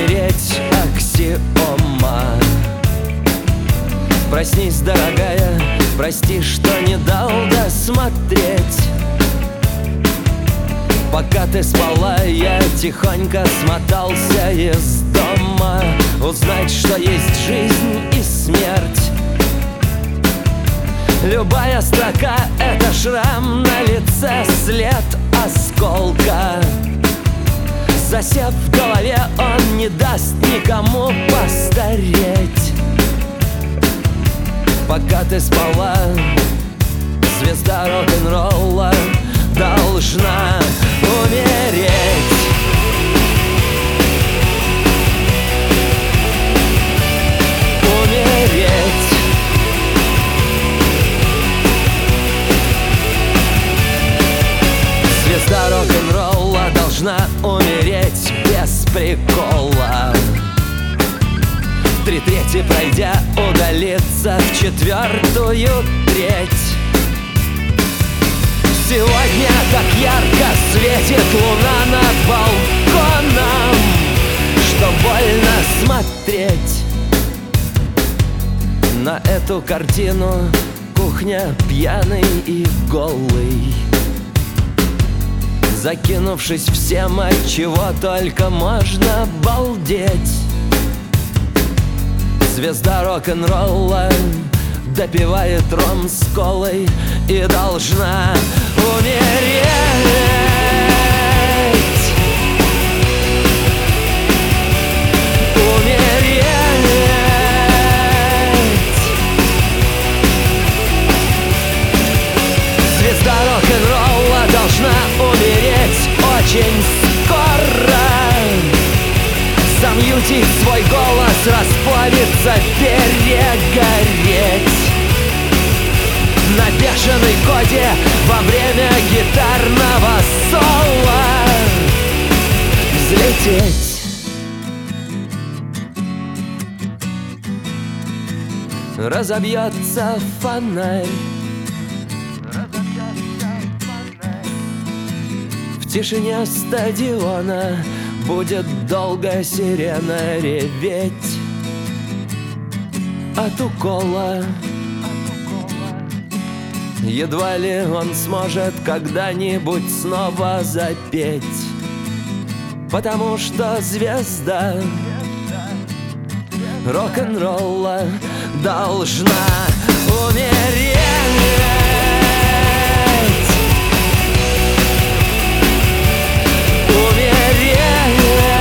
умереть аксиома. Проснись, дорогая, прости, что не дал досмотреть. Пока ты спала, я тихонько смотался из дома, узнать, что есть жизнь и смерть. Любая строка — это шрам на лице, след осколка. Засев в голове, он не даст никому постареть. Пока ты спала, звезда рок-н-ролла должна умереть. Умереть. Звезда рок-н-ролла должна умереть без прикола. 3/3 пройдя, удалиться в 4/3. Сегодня так ярко светит луна над балконом, что больно смотреть на эту картину. Кухня пьяный и голый, закинувшись всем, от чего только можно балдеть. Звезда рок-н-ролла допивает ром с колой и должна умереть. Умереть. Звезда рок-н-ролла должна умереть очень скоро. Замьютить свой голос, расплавиться, перегореть на бешеной коде во время гитарного соло. Взлететь. Разобьется фонарь. В тишине стадиона будет долго сирена реветь от укола. Едва ли он сможет когда-нибудь снова запеть, потому что звезда рок-н-ролла должна умереть. Умереть.